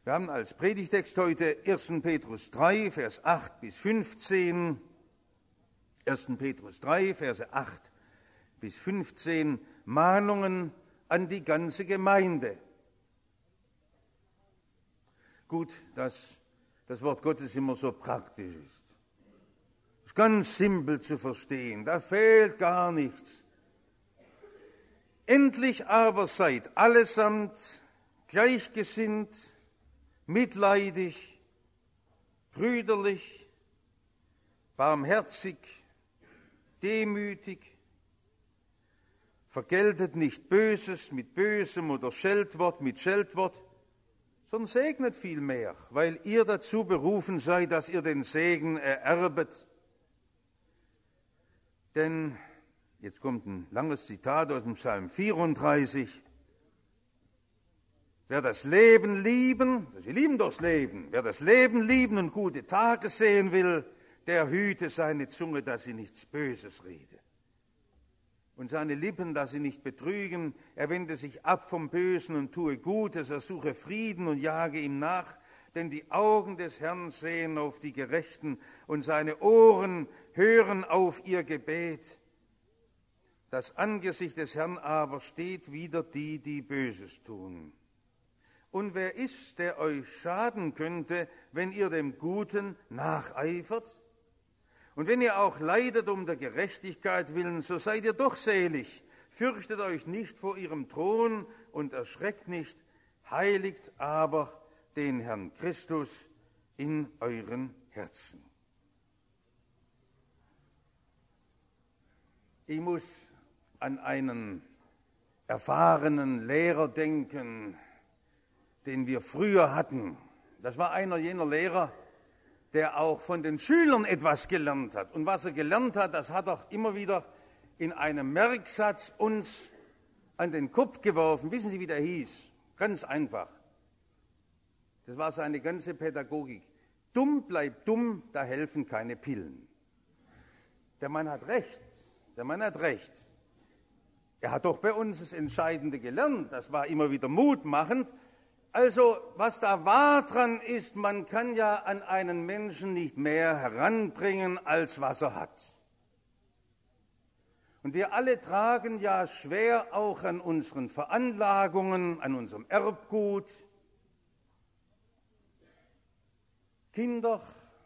Wir haben als Predigtext heute 1. Petrus 3, Vers 8 bis 15. 1. Petrus 3, Verse 8 bis 15, Mahnungen an die ganze Gemeinde. Gut, dass das Wort Gottes immer so praktisch ist. Es ist ganz simpel zu verstehen, da fehlt gar nichts. Endlich aber seid allesamt gleichgesinnt, mitleidig, brüderlich, barmherzig, demütig. Vergeltet nicht Böses mit Bösem oder Scheltwort mit Scheltwort, sondern segnet vielmehr, weil ihr dazu berufen seid, dass ihr den Segen ererbet. Denn, jetzt kommt ein langes Zitat aus dem Psalm 34, wer das Leben lieben, Sie lieben doch das Leben, wer das Leben lieben und gute Tage sehen will, der hüte seine Zunge, dass sie nichts Böses rede. Und seine Lippen, dass sie nicht betrügen. Er wende sich ab vom Bösen und tue Gutes, er suche Frieden und jage ihm nach. Denn die Augen des Herrn sehen auf die Gerechten und seine Ohren hören auf ihr Gebet. Das Angesicht des Herrn aber steht wider die, die Böses tun. Und wer ist, der euch schaden könnte, wenn ihr dem Guten nacheifert? Und wenn ihr auch leidet um der Gerechtigkeit willen, so seid ihr doch selig. Fürchtet euch nicht vor ihrem Thron und erschreckt nicht, heiligt aber den Herrn Christus in euren Herzen. Ich muss an einen erfahrenen Lehrer denken, den wir früher hatten. Das war einer jener Lehrer, der auch von den Schülern etwas gelernt hat. Und was er gelernt hat, das hat er immer wieder in einem Merksatz uns an den Kopf geworfen. Wissen Sie, wie der hieß? Ganz einfach. Das war seine ganze Pädagogik. Dumm bleibt dumm, da helfen keine Pillen. Der Mann hat recht. Der Mann hat recht. Er hat doch bei uns das Entscheidende gelernt. Das war immer wieder mutmachend. Also, was da wahr dran ist, man kann ja an einen Menschen nicht mehr heranbringen, als was er hat. Und wir alle tragen ja schwer auch an unseren Veranlagungen, an unserem Erbgut. Kinder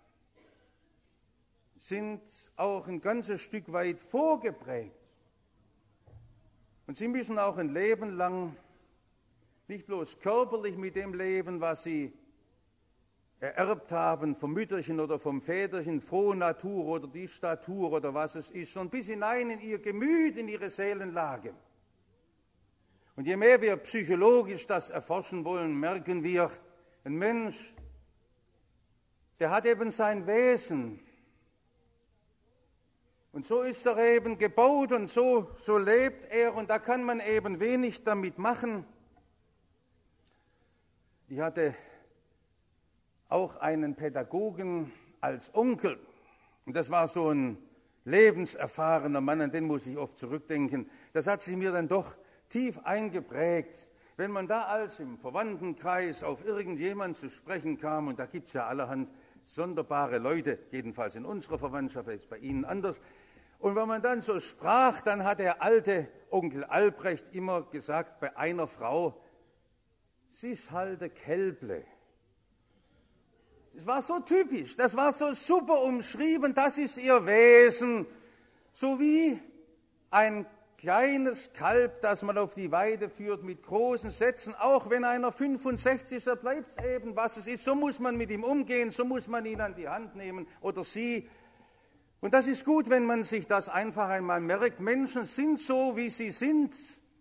sind auch ein ganzes Stück weit vorgeprägt. Und sie müssen auch ein Leben lang nicht bloß körperlich mit dem leben, was sie ererbt haben vom Mütterchen oder vom Väterchen, frohe Natur oder die Statur oder was es ist, sondern bis hinein in ihr Gemüt, in ihre Seelenlage. Und je mehr wir psychologisch das erforschen wollen, merken wir, ein Mensch, der hat eben sein Wesen. Und so ist er eben gebaut und so lebt er und da kann man eben wenig damit machen. Ich hatte auch einen Pädagogen als Onkel. Und das war so ein lebenserfahrener Mann, an den muss ich oft zurückdenken. Das hat sich mir dann doch tief eingeprägt. Wenn man da als im Verwandtenkreis auf irgendjemand zu sprechen kam, und da gibt es ja allerhand sonderbare Leute, jedenfalls in unserer Verwandtschaft, jetzt bei Ihnen anders. Und wenn man dann so sprach, dann hat der alte Onkel Albrecht immer gesagt, bei einer Frau, sie ist halt ein Kälble. Das war so typisch, das war so super umschrieben, das ist ihr Wesen. So wie ein kleines Kalb, das man auf die Weide führt mit großen Sätzen, auch wenn einer 65 ist, da bleibt es eben, was es ist. So muss man mit ihm umgehen, so muss man ihn an die Hand nehmen oder sie. Und das ist gut, wenn man sich das einfach einmal merkt. Menschen sind so, wie sie sind.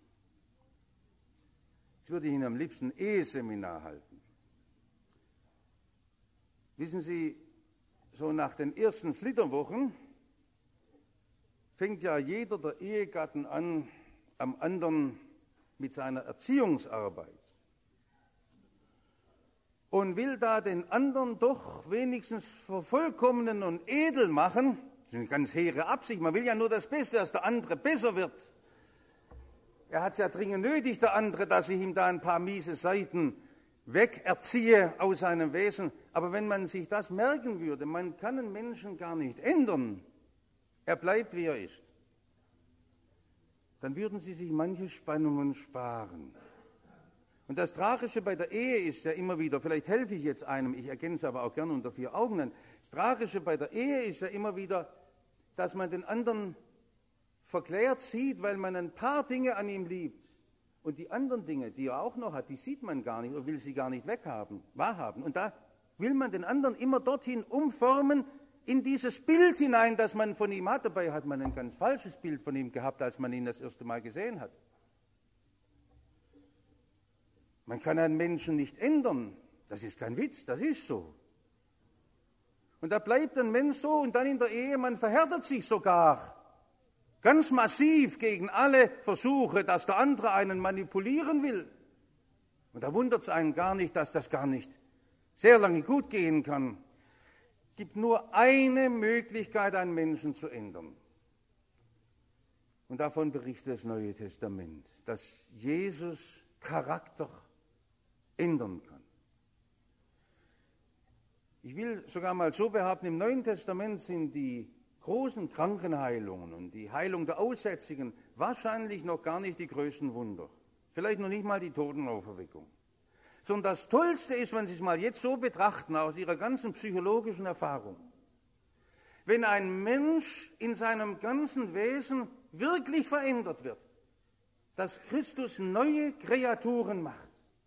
Jetzt würde ich Ihnen am liebsten Eheseminar halten. Wissen Sie, so nach den ersten Flitterwochen fängt ja jeder der Ehegatten an, am anderen mit seiner Erziehungsarbeit. Und will da den anderen doch wenigstens vervollkommnen und edel machen. Das ist eine ganz hehre Absicht. Man will ja nur das Beste, dass der andere besser wird. Er hat es ja dringend nötig, der andere, dass ich ihm da ein paar miese Seiten wegerziehe aus seinem Wesen. Aber wenn man sich das merken würde, man kann einen Menschen gar nicht ändern, er bleibt, wie er ist, dann würden sie sich manche Spannungen sparen. Und das Tragische bei der Ehe ist ja immer wieder, vielleicht helfe ich jetzt einem, ich erkenne es aber auch gerne unter 4 Augen, das Tragische bei der Ehe ist ja immer wieder, dass man den anderen verklärt sieht, weil man ein paar Dinge an ihm liebt. Und die anderen Dinge, die er auch noch hat, die sieht man gar nicht oder will sie gar nicht wahrhaben. Und da will man den anderen immer dorthin umformen, in dieses Bild hinein, das man von ihm hat. Dabei hat man ein ganz falsches Bild von ihm gehabt, als man ihn das erste Mal gesehen hat. Man kann einen Menschen nicht ändern. Das ist kein Witz, das ist so. Und da bleibt ein Mensch so und dann in der Ehe, man verhärtet sich sogar ganz massiv gegen alle Versuche, dass der andere einen manipulieren will. Und da wundert es einen gar nicht, dass das gar nicht sehr lange gut gehen kann. Es gibt nur eine Möglichkeit, einen Menschen zu ändern. Und davon berichtet das Neue Testament, dass Jesus Charakter ändern kann. Ich will sogar mal so behaupten, im Neuen Testament sind die großen Krankenheilungen und die Heilung der Aussätzigen wahrscheinlich noch gar nicht die größten Wunder. Vielleicht noch nicht mal die Totenauferweckung. Sondern das Tollste ist, wenn Sie es mal jetzt so betrachten, aus Ihrer ganzen psychologischen Erfahrung, wenn ein Mensch in seinem ganzen Wesen wirklich verändert wird, dass Christus neue Kreaturen macht,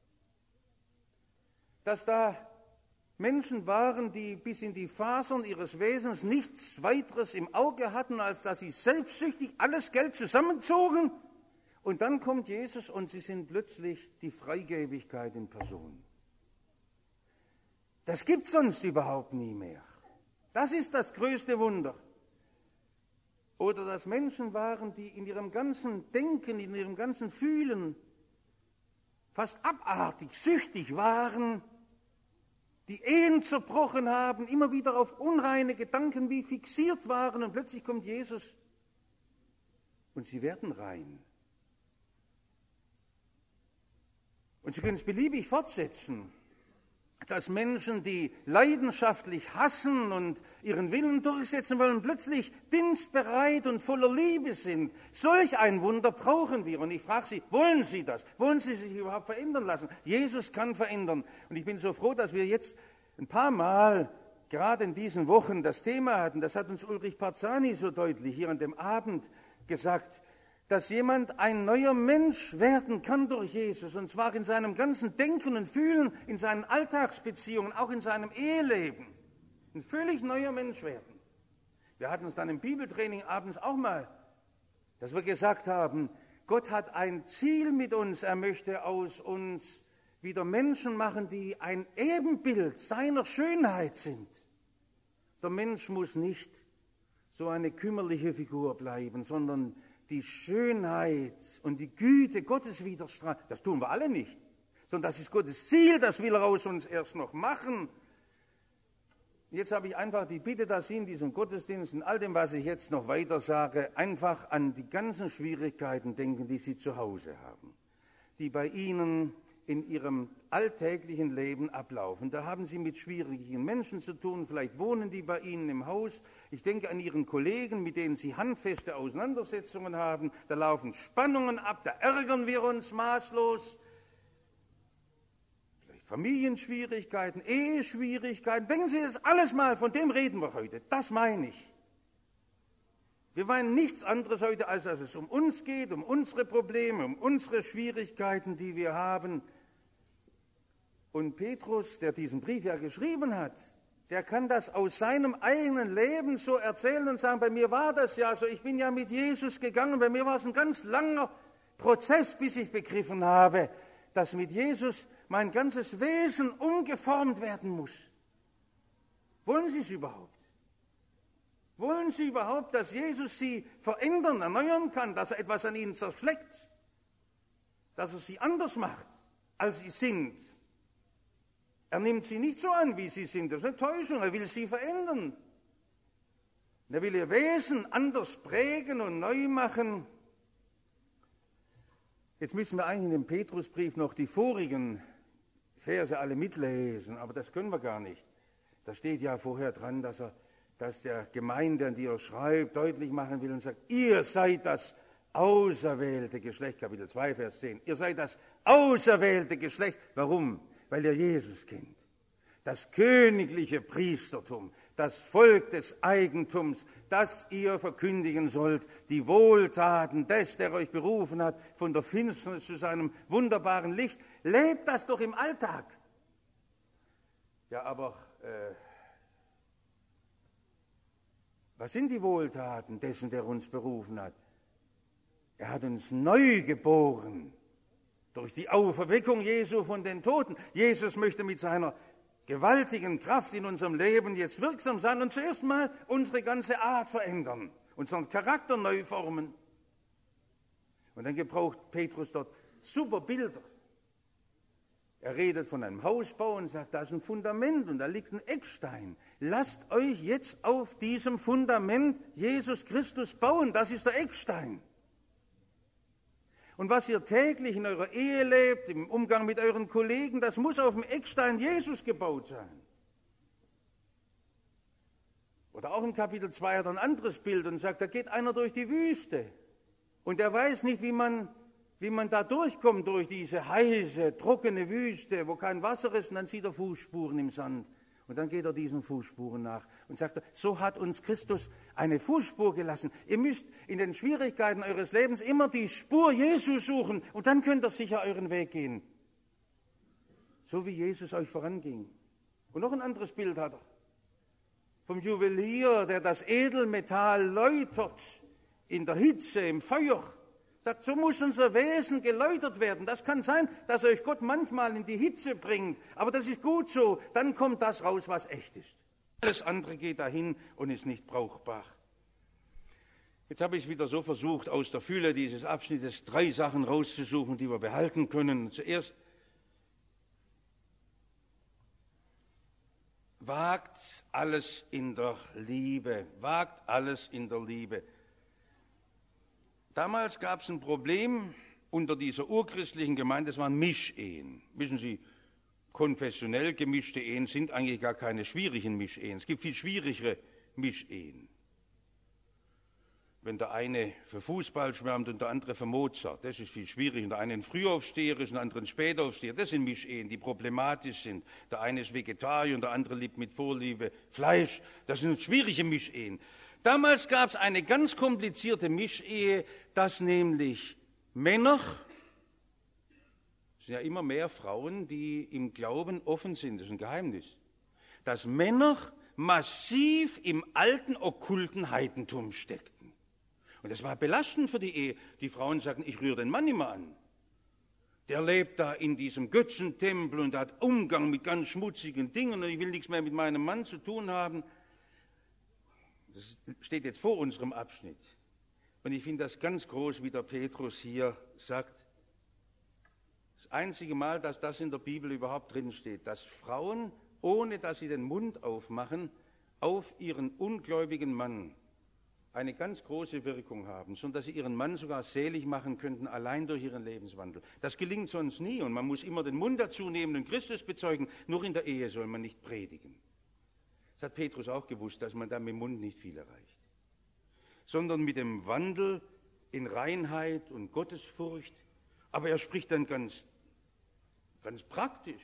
dass da Menschen waren, die bis in die Fasern ihres Wesens nichts weiteres im Auge hatten, als dass sie selbstsüchtig alles Geld zusammenzogen. Und dann kommt Jesus und sie sind plötzlich die Freigebigkeit in Person. Das gibt es sonst überhaupt nie mehr. Das ist das größte Wunder. Oder dass Menschen waren, die in ihrem ganzen Denken, in ihrem ganzen Fühlen fast abartig, süchtig waren, die Ehen zerbrochen haben, immer wieder auf unreine Gedanken wie fixiert waren und plötzlich kommt Jesus und sie werden rein. Und Sie können es beliebig fortsetzen, dass Menschen, die leidenschaftlich hassen und ihren Willen durchsetzen wollen, plötzlich dienstbereit und voller Liebe sind. Solch ein Wunder brauchen wir. Und ich frage Sie, wollen Sie das? Wollen Sie sich überhaupt verändern lassen? Jesus kann verändern. Und ich bin so froh, dass wir jetzt ein paar Mal, gerade in diesen Wochen, das Thema hatten. Das hat uns Ulrich Parzani so deutlich hier an dem Abend gesagt, dass jemand ein neuer Mensch werden kann durch Jesus, und zwar in seinem ganzen Denken und Fühlen, in seinen Alltagsbeziehungen, auch in seinem Eheleben. Ein völlig neuer Mensch werden. Wir hatten uns dann im Bibeltraining abends auch mal, dass wir gesagt haben, Gott hat ein Ziel mit uns, er möchte aus uns wieder Menschen machen, die ein Ebenbild seiner Schönheit sind. Der Mensch muss nicht so eine kümmerliche Figur bleiben, sondern die Schönheit und die Güte Gottes widerstrahlen. Das tun wir alle nicht, sondern das ist Gottes Ziel, das will er aus uns erst noch machen. Jetzt habe ich einfach die Bitte, dass Sie in diesem Gottesdienst, in all dem, was ich jetzt noch weiter sage, einfach an die ganzen Schwierigkeiten denken, die Sie zu Hause haben, die bei Ihnen in Ihrem alltäglichen Leben ablaufen. Da haben Sie mit schwierigen Menschen zu tun, vielleicht wohnen die bei Ihnen im Haus. Ich denke an Ihren Kollegen, mit denen Sie handfeste Auseinandersetzungen haben. Da laufen Spannungen ab, da ärgern wir uns maßlos. Vielleicht Familienschwierigkeiten, Eheschwierigkeiten. Denken Sie das alles mal, von dem reden wir heute. Das meine ich. Wir meinen nichts anderes heute, als dass es um uns geht, um unsere Probleme, um unsere Schwierigkeiten, die wir haben. Und Petrus, der diesen Brief ja geschrieben hat, der kann das aus seinem eigenen Leben so erzählen und sagen, bei mir war das ja so, ich bin ja mit Jesus gegangen, bei mir war es ein ganz langer Prozess, bis ich begriffen habe, dass mit Jesus mein ganzes Wesen umgeformt werden muss. Wollen Sie es überhaupt? Wollen Sie überhaupt, dass Jesus Sie verändern, erneuern kann, dass er etwas an Ihnen zerschlägt, dass er Sie anders macht, als Sie sind? Er nimmt Sie nicht so an, wie Sie sind, das ist eine Täuschung, er will Sie verändern. Er will Ihr Wesen anders prägen und neu machen. Jetzt müssen wir eigentlich in dem Petrusbrief noch die vorigen Verse alle mitlesen, aber das können wir gar nicht. Da steht ja vorher dran, dass der Gemeinde, an die er schreibt, deutlich machen will und sagt, ihr seid das auserwählte Geschlecht, Kapitel 2, Vers 10. Ihr seid das auserwählte Geschlecht. Warum? Weil ihr Jesus kennt. Das königliche Priestertum, das Volk des Eigentums, das ihr verkündigen sollt, die Wohltaten des, der euch berufen hat, von der Finsternis zu seinem wunderbaren Licht. Lebt das doch im Alltag. Ja, aber was sind die Wohltaten dessen, der uns berufen hat? Er hat uns neu geboren durch die Auferweckung Jesu von den Toten. Jesus möchte mit seiner gewaltigen Kraft in unserem Leben jetzt wirksam sein und zuerst mal unsere ganze Art verändern, unseren Charakter neu formen. Und dann gebraucht Petrus dort super Bilder. Er redet von einem Hausbau und sagt, da ist ein Fundament und da liegt ein Eckstein. Lasst euch jetzt auf diesem Fundament Jesus Christus bauen, das ist der Eckstein. Und was ihr täglich in eurer Ehe lebt, im Umgang mit euren Kollegen, das muss auf dem Eckstein Jesus gebaut sein. Oder auch im Kapitel 2 hat er ein anderes Bild und sagt, da geht einer durch die Wüste und er weiß nicht, wie man da durchkommt durch diese heiße, trockene Wüste, wo kein Wasser ist, und dann sieht er Fußspuren im Sand. Und dann geht er diesen Fußspuren nach und sagt, so hat uns Christus eine Fußspur gelassen. Ihr müsst in den Schwierigkeiten eures Lebens immer die Spur Jesu suchen und dann könnt ihr sicher euren Weg gehen. So wie Jesus euch voranging. Und noch ein anderes Bild hat er. Vom Juwelier, der das Edelmetall läutert in der Hitze, im Feuer. Sagt, so muss unser Wesen geläutert werden. Das kann sein, dass euch Gott manchmal in die Hitze bringt, aber das ist gut so. Dann kommt das raus, was echt ist. Alles andere geht dahin und ist nicht brauchbar. Jetzt habe ich es wieder so versucht, aus der Fülle dieses Abschnittes 3 Sachen rauszusuchen, die wir behalten können. Zuerst, wagt alles in der Liebe. Wagt alles in der Liebe. Damals gab es ein Problem unter dieser urchristlichen Gemeinde, das waren Mischehen. Wissen Sie, konfessionell gemischte Ehen sind eigentlich gar keine schwierigen Mischehen. Es gibt viel schwierigere Mischehen. Wenn der eine für Fußball schwärmt und der andere für Mozart, das ist viel schwieriger. Der eine ein Frühaufsteher ist und der andere ein Spätaufsteher, das sind Mischehen, die problematisch sind. Der eine ist Vegetarier und der andere liebt mit Vorliebe Fleisch. Das sind schwierige Mischehen. Damals gab es eine ganz komplizierte Mischehe, dass nämlich Männer, es sind ja immer mehr Frauen, die im Glauben offen sind, das ist ein Geheimnis, dass Männer massiv im alten okkulten Heidentum steckten. Und das war belastend für die Ehe. Die Frauen sagten, ich rühre den Mann immer an. Der lebt da in diesem Götzentempel und hat Umgang mit ganz schmutzigen Dingen und ich will nichts mehr mit meinem Mann zu tun haben. Das steht jetzt vor unserem Abschnitt. Und ich finde das ganz groß, wie der Petrus hier sagt. Das einzige Mal, dass das in der Bibel überhaupt drin steht, dass Frauen, ohne dass sie den Mund aufmachen, auf ihren ungläubigen Mann eine ganz große Wirkung haben, sondern dass sie ihren Mann sogar selig machen könnten, allein durch ihren Lebenswandel. Das gelingt sonst nie und man muss immer den Mund dazu nehmen und Christus bezeugen. Nur in der Ehe soll man nicht predigen. Das hat Petrus auch gewusst, dass man da mit dem Mund nicht viel erreicht, sondern mit dem Wandel in Reinheit und Gottesfurcht. Aber er spricht dann ganz praktisch.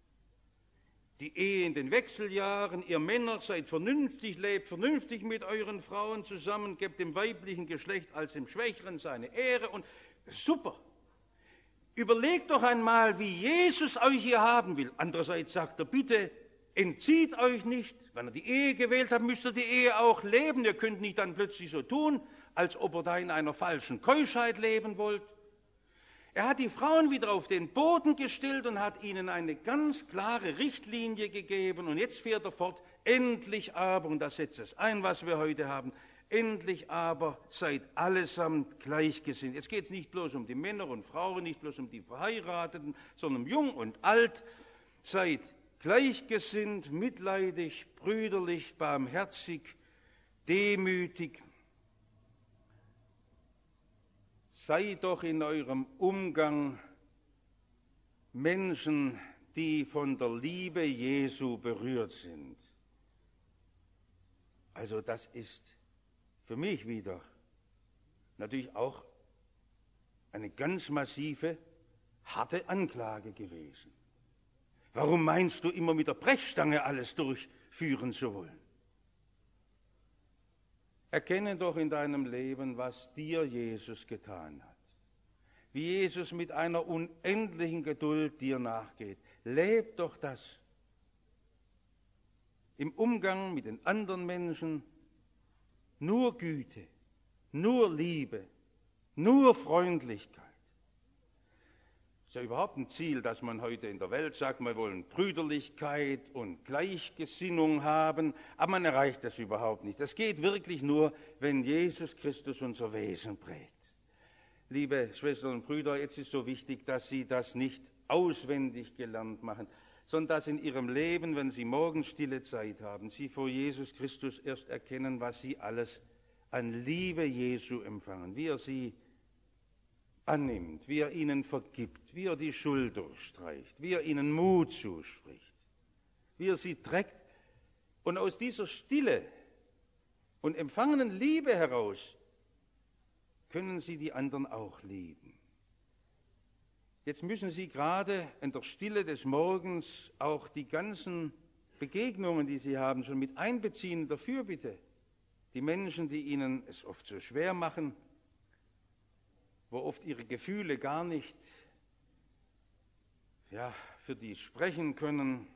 Die Ehe in den Wechseljahren, ihr Männer seid vernünftig, lebt vernünftig mit euren Frauen zusammen, gebt dem weiblichen Geschlecht als dem Schwächeren seine Ehre und super. Überlegt doch einmal, wie Jesus euch hier haben will. Andererseits sagt er, bitte entzieht euch nicht. Wenn ihr die Ehe gewählt habt, müsst ihr die Ehe auch leben. Ihr könnt nicht dann plötzlich so tun, als ob ihr da in einer falschen Keuschheit leben wollt. Er hat die Frauen wieder auf den Boden gestellt und hat ihnen eine ganz klare Richtlinie gegeben. Und jetzt fährt er fort, endlich aber, und das setzt es ein, was wir heute haben, endlich aber seid allesamt gleichgesinnt. Jetzt geht es nicht bloß um die Männer und Frauen, nicht bloß um die Verheirateten, sondern um jung und alt. Seid gleichgesinnt, mitleidig, brüderlich, barmherzig, demütig. Sei doch in eurem Umgang Menschen, die von der Liebe Jesu berührt sind. Also das ist für mich wieder natürlich auch eine ganz massive, harte Anklage gewesen. Warum meinst du immer mit der Brechstange alles durchführen zu wollen? Erkenne doch in deinem Leben, was dir Jesus getan hat. Wie Jesus mit einer unendlichen Geduld dir nachgeht. Leb doch das. Im Umgang mit den anderen Menschen nur Güte, nur Liebe, nur Freundlichkeit. Ist ja überhaupt ein Ziel, dass man heute in der Welt sagt, wir wollen Brüderlichkeit und Gleichgesinnung haben, aber man erreicht das überhaupt nicht. Das geht wirklich nur, wenn Jesus Christus unser Wesen prägt. Liebe Schwestern und Brüder, jetzt ist so wichtig, dass Sie das nicht auswendig gelernt machen, sondern dass in Ihrem Leben, wenn Sie morgens stille Zeit haben, Sie vor Jesus Christus erst erkennen, was Sie alles an Liebe Jesu empfangen, wie er Sie annimmt, wie er ihnen vergibt, wie er die Schuld durchstreicht, wie er ihnen Mut zuspricht, wie er sie trägt. Und aus dieser Stille und empfangenen Liebe heraus können sie die anderen auch lieben. Jetzt müssen Sie gerade in der Stille des Morgens auch die ganzen Begegnungen, die Sie haben, schon mit einbeziehen in der Fürbitte. Die Menschen, die Ihnen es oft so schwer machen, wo oft ihre Gefühle gar nicht für die sprechen können.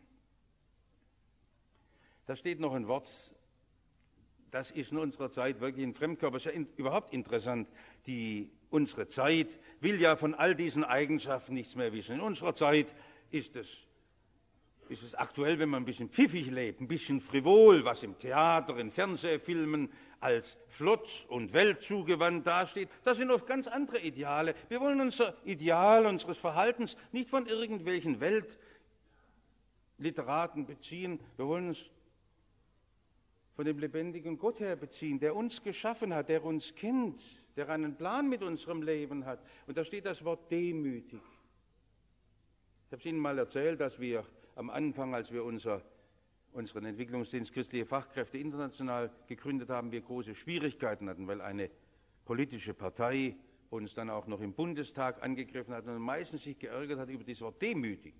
Da steht noch ein Wort, das ist in unserer Zeit wirklich ein Fremdkörper. Es ist ja überhaupt interessant, unsere Zeit will ja von all diesen Eigenschaften nichts mehr wissen. In unserer Zeit ist es aktuell, wenn man ein bisschen pfiffig lebt, ein bisschen frivol, was im Theater, in Fernsehfilmen als flott und weltzugewandt dasteht. Das sind oft ganz andere Ideale. Wir wollen unser Ideal unseres Verhaltens nicht von irgendwelchen Weltliteraten beziehen. Wir wollen es von dem lebendigen Gott her beziehen, der uns geschaffen hat, der uns kennt, der einen Plan mit unserem Leben hat. Und da steht das Wort demütig. Ich habe es Ihnen mal erzählt, dass wir am Anfang, als wir unseren Entwicklungsdienst Christliche Fachkräfte international gegründet haben, wir große Schwierigkeiten hatten, weil eine politische Partei uns dann auch noch im Bundestag angegriffen hat und meistens sich geärgert hat über das Wort demütig.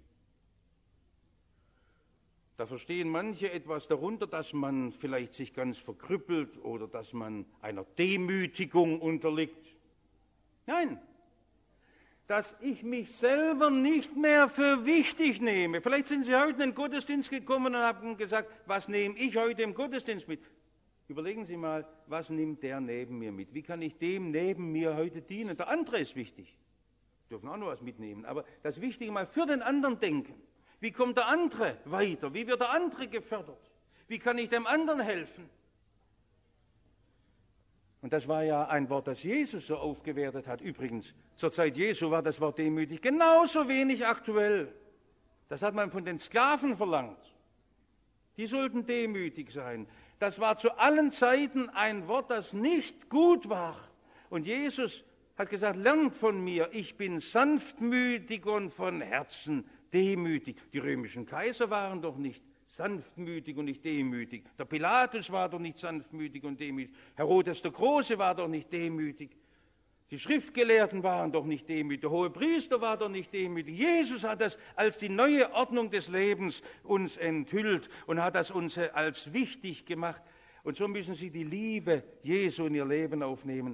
Da verstehen manche etwas darunter, dass man vielleicht sich ganz verkrüppelt oder dass man einer Demütigung unterliegt. Nein, dass ich mich selber nicht mehr für wichtig nehme. Vielleicht sind Sie heute in den Gottesdienst gekommen und haben gesagt, was nehme ich heute im Gottesdienst mit? Überlegen Sie mal, was nimmt der neben mir mit? Wie kann ich dem neben mir heute dienen? Der andere ist wichtig. Sie dürfen auch noch was mitnehmen, aber das Wichtige mal für den anderen denken. Wie kommt der andere weiter? Wie wird der andere gefördert? Wie kann ich dem anderen helfen? Und das war ja ein Wort, das Jesus so aufgewertet hat. Übrigens, zur Zeit Jesu war das Wort demütig genauso wenig aktuell. Das hat man von den Sklaven verlangt. Die sollten demütig sein. Das war zu allen Zeiten ein Wort, das nicht gut war. Und Jesus hat gesagt, lernt von mir, ich bin sanftmütig und von Herzen demütig. Die römischen Kaiser waren doch nicht sanftmütig und nicht demütig. Der Pilatus war doch nicht sanftmütig und demütig. Herodes der Große war doch nicht demütig. Die Schriftgelehrten waren doch nicht demütig. Der Hohepriester war doch nicht demütig. Jesus hat das als die neue Ordnung des Lebens uns enthüllt und hat das uns als wichtig gemacht. Und so müssen Sie die Liebe Jesu in Ihr Leben aufnehmen.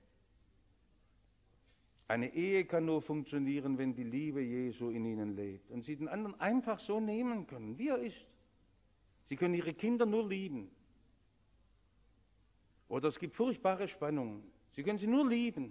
Eine Ehe kann nur funktionieren, wenn die Liebe Jesu in Ihnen lebt und Sie den anderen einfach so nehmen können, wie er ist. Sie können Ihre Kinder nur lieben. Oder es gibt furchtbare Spannungen. Sie können sie nur lieben.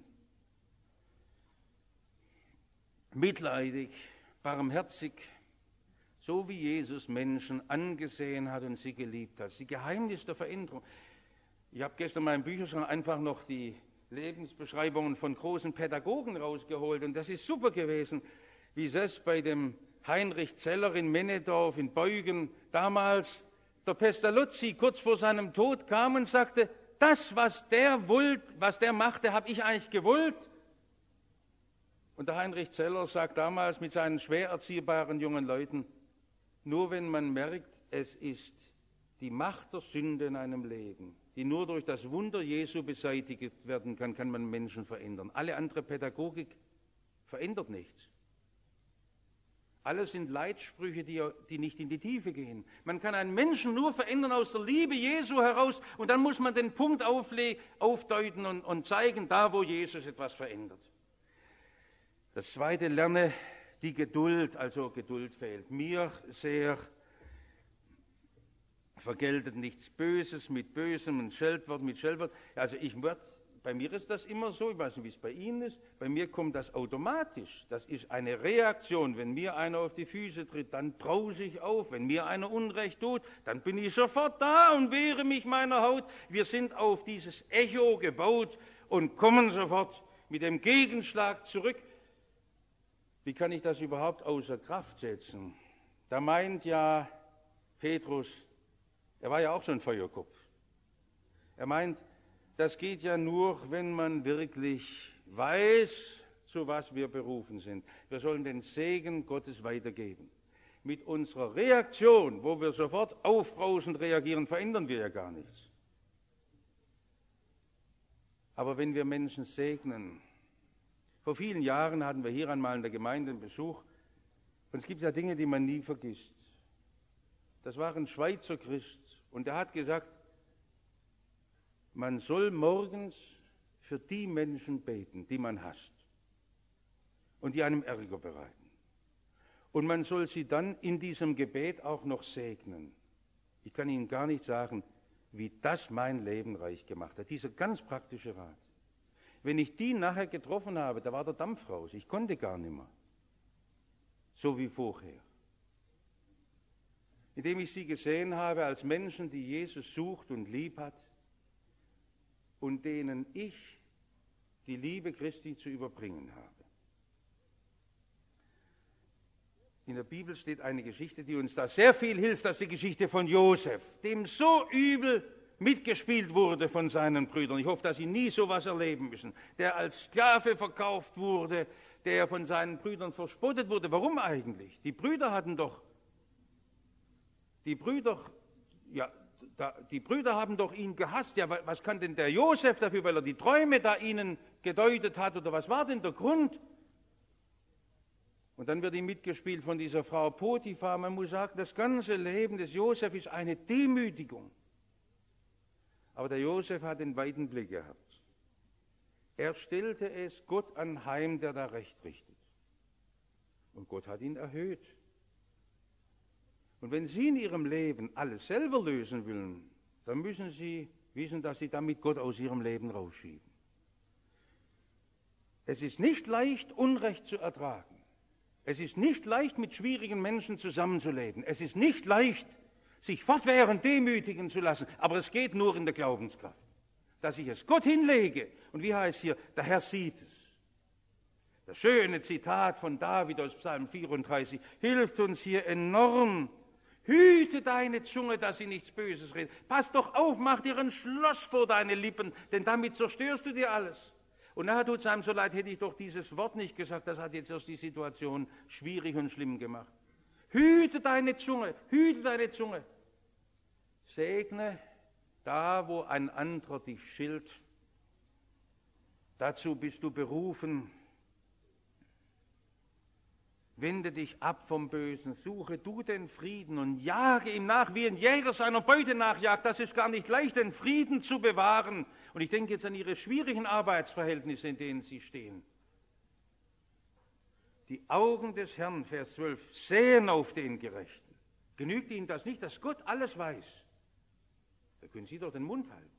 Mitleidig, barmherzig, so wie Jesus Menschen angesehen hat und sie geliebt hat. Das Geheimnis der Veränderung. Ich habe gestern mal im Bücherschrank einfach noch die Lebensbeschreibungen von großen Pädagogen rausgeholt und das ist super gewesen, wie es bei dem Heinrich Zeller in Männedorf in Beuggen damals der Pestalozzi kurz vor seinem Tod kam und sagte, das, was der machte, habe ich eigentlich gewollt. Und der Heinrich Zeller sagt damals mit seinen schwer erziehbaren jungen Leuten, nur wenn man merkt, es ist die Macht der Sünde in einem Leben, die nur durch das Wunder Jesu beseitigt werden kann, kann man Menschen verändern. Alle andere Pädagogik verändert nichts. Alles sind Leitsprüche, die nicht in die Tiefe gehen. Man kann einen Menschen nur verändern aus der Liebe Jesu heraus und dann muss man den Punkt aufdeuten und zeigen, da wo Jesus etwas verändert. Das Zweite, lerne die Geduld, also Geduld fehlt mir sehr. Vergeltet nichts Böses mit Bösem und Scheltwort mit Scheltwort. Also bei mir ist das immer so, ich weiß nicht, wie es bei Ihnen ist, bei mir kommt das automatisch. Das ist eine Reaktion. Wenn mir einer auf die Füße tritt, dann brause ich auf. Wenn mir einer Unrecht tut, dann bin ich sofort da und wehre mich meiner Haut. Wir sind auf dieses Echo gebaut und kommen sofort mit dem Gegenschlag zurück. Wie kann ich das überhaupt außer Kraft setzen? Da meint ja Petrus, er war ja auch so ein Feuerkopf. Er meint, das geht ja nur, wenn man wirklich weiß, zu was wir berufen sind. Wir sollen den Segen Gottes weitergeben. Mit unserer Reaktion, wo wir sofort aufbrausend reagieren, verändern wir ja gar nichts. Aber wenn wir Menschen segnen, vor vielen Jahren hatten wir hier einmal in der Gemeinde einen Besuch, und es gibt ja Dinge, die man nie vergisst. Das war ein Schweizer Christ, und der hat gesagt, man soll morgens für die Menschen beten, die man hasst und die einem Ärger bereiten. Und man soll sie dann in diesem Gebet auch noch segnen. Ich kann Ihnen gar nicht sagen, wie das mein Leben reich gemacht hat, dieser ganz praktische Rat. Wenn ich die nachher getroffen habe, da war der Dampf raus, ich konnte gar nicht mehr, so wie vorher. Indem ich sie gesehen habe als Menschen, die Jesus sucht und lieb hat, und denen ich die Liebe Christi zu überbringen habe. In der Bibel steht eine Geschichte, die uns da sehr viel hilft, das ist die Geschichte von Josef, dem so übel mitgespielt wurde von seinen Brüdern. Ich hoffe, dass sie nie sowas erleben müssen. Der als Sklave verkauft wurde, der von seinen Brüdern verspottet wurde. Warum eigentlich? Die Brüder haben doch ihn gehasst. Ja, was kann denn der Josef dafür, weil er die Träume da ihnen gedeutet hat? Oder was war denn der Grund? Und dann wird ihm mitgespielt von dieser Frau Potiphar. Man muss sagen, das ganze Leben des Josef ist eine Demütigung. Aber der Josef hat den weiten Blick gehabt. Er stellte es Gott anheim, der da Recht richtet. Und Gott hat ihn erhöht. Und wenn Sie in Ihrem Leben alles selber lösen wollen, dann müssen Sie wissen, dass Sie damit Gott aus Ihrem Leben rausschieben. Es ist nicht leicht, Unrecht zu ertragen. Es ist nicht leicht, mit schwierigen Menschen zusammenzuleben. Es ist nicht leicht, sich fortwährend demütigen zu lassen. Aber es geht nur in der Glaubenskraft. Dass ich es Gott hinlege. Und wie heißt hier? Der Herr sieht es. Das schöne Zitat von David aus Psalm 34 hilft uns hier enorm. Hüte deine Zunge, dass sie nichts Böses redet. Pass doch auf, mach dir ein Schloss vor deine Lippen, denn damit zerstörst du dir alles. Und nachher tut es einem so leid, hätte ich doch dieses Wort nicht gesagt, das hat jetzt erst die Situation schwierig und schlimm gemacht. Hüte deine Zunge, hüte deine Zunge. Segne da, wo ein anderer dich schilt. Dazu bist du berufen. Wende dich ab vom Bösen, suche du den Frieden und jage ihm nach, wie ein Jäger seiner Beute nachjagt. Das ist gar nicht leicht, den Frieden zu bewahren. Und ich denke jetzt an Ihre schwierigen Arbeitsverhältnisse, in denen Sie stehen. Die Augen des Herrn, Vers 12, sehen auf den Gerechten. Genügt Ihnen das nicht, dass Gott alles weiß? Da können Sie doch den Mund halten.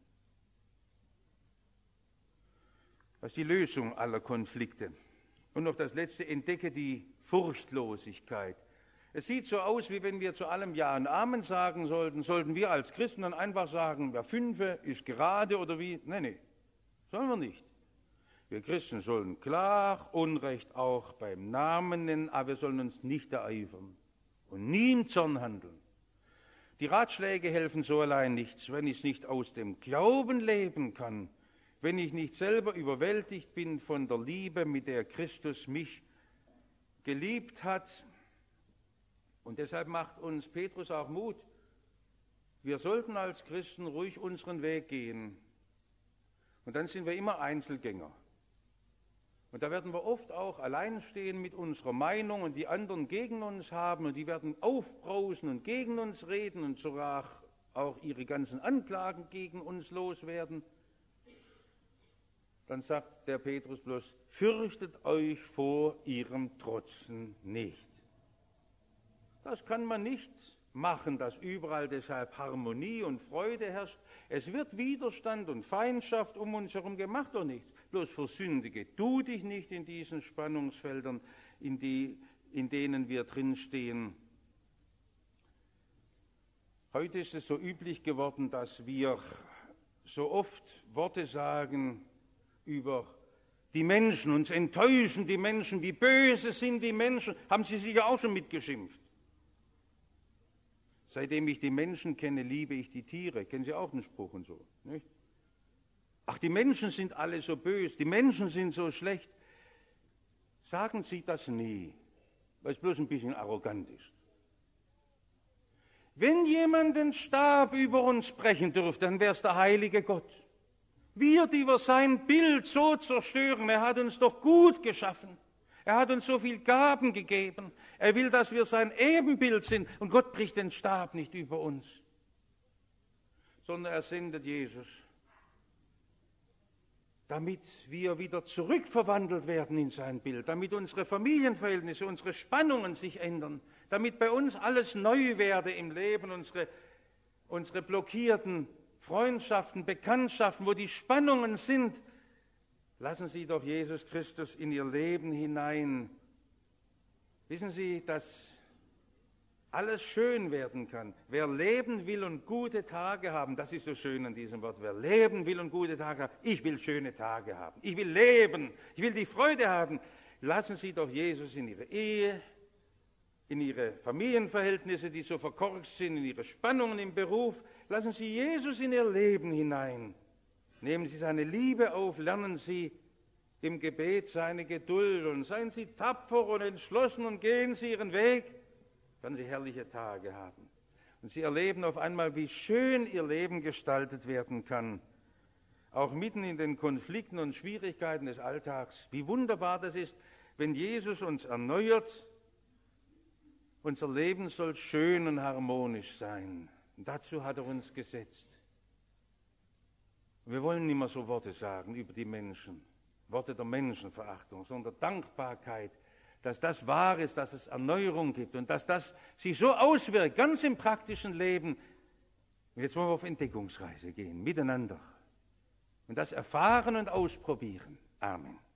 Das ist die Lösung aller Konflikte. Und noch das Letzte, entdecke die Furchtlosigkeit. Es sieht so aus, wie wenn wir zu allem Ja und Amen sagen sollten. Sollten wir als Christen dann einfach sagen, wer Fünfe ist gerade oder wie? Nein, sollen wir nicht. Wir Christen sollen klar Unrecht auch beim Namen nennen, aber wir sollen uns nicht ereifern und nie im Zorn handeln. Die Ratschläge helfen so allein nichts, wenn ich es nicht aus dem Glauben leben kann, wenn ich nicht selber überwältigt bin von der Liebe, mit der Christus mich geliebt hat. Und deshalb macht uns Petrus auch Mut. Wir sollten als Christen ruhig unseren Weg gehen. Und dann sind wir immer Einzelgänger. Und da werden wir oft auch allein stehen mit unserer Meinung und die anderen gegen uns haben und die werden aufbrausen und gegen uns reden und sogar auch ihre ganzen Anklagen gegen uns loswerden. Dann sagt der Petrus bloß, fürchtet euch vor ihrem Trotzen nicht. Das kann man nicht machen, dass überall deshalb Harmonie und Freude herrscht. Es wird Widerstand und Feindschaft um uns herum gemacht, doch nichts. Bloß versündige du dich nicht in diesen Spannungsfeldern, in denen wir drinstehen. Heute ist es so üblich geworden, dass wir so oft Worte sagen über die Menschen, uns enttäuschen die Menschen, wie böse sind die Menschen. Haben Sie sicher auch schon mitgeschimpft. Seitdem ich die Menschen kenne, liebe ich die Tiere. Kennen Sie auch den Spruch und so, nicht? Ach, die Menschen sind alle so böse, die Menschen sind so schlecht. Sagen Sie das nie, weil es bloß ein bisschen arrogant ist. Wenn jemand den Stab über uns brechen dürfte, dann wäre es der heilige Gott. Wir, die wir sein Bild so zerstören, er hat uns doch gut geschaffen. Er hat uns so viel Gaben gegeben. Er will, dass wir sein Ebenbild sind. Und Gott bricht den Stab nicht über uns, sondern er sendet Jesus, damit wir wieder zurückverwandelt werden in sein Bild, damit unsere Familienverhältnisse, unsere Spannungen sich ändern, damit bei uns alles neu werde im Leben, unsere blockierten Freundschaften, Bekanntschaften, wo die Spannungen sind. Lassen Sie doch Jesus Christus in Ihr Leben hinein. Wissen Sie, dass alles schön werden kann. Wer leben will und gute Tage haben, das ist so schön an diesem Wort, wer leben will und gute Tage haben, ich will schöne Tage haben, ich will leben, ich will die Freude haben. Lassen Sie doch Jesus in Ihre Ehe, in Ihre Familienverhältnisse, die so verkorkst sind, in Ihre Spannungen im Beruf, lassen Sie Jesus in Ihr Leben hinein. Nehmen Sie seine Liebe auf, lernen Sie im Gebet seine Geduld und seien Sie tapfer und entschlossen und gehen Sie Ihren Weg, werden Sie herrliche Tage haben. Und Sie erleben auf einmal, wie schön Ihr Leben gestaltet werden kann, auch mitten in den Konflikten und Schwierigkeiten des Alltags. Wie wunderbar das ist, wenn Jesus uns erneuert. Unser Leben soll schön und harmonisch sein. Und dazu hat er uns gesetzt. Wir wollen nicht mehr so Worte sagen über die Menschen, Worte der Menschenverachtung, sondern Dankbarkeit, dass das wahr ist, dass es Erneuerung gibt und dass das sich so auswirkt, ganz im praktischen Leben. Und jetzt wollen wir auf Entdeckungsreise gehen, miteinander. Und das erfahren und ausprobieren. Amen.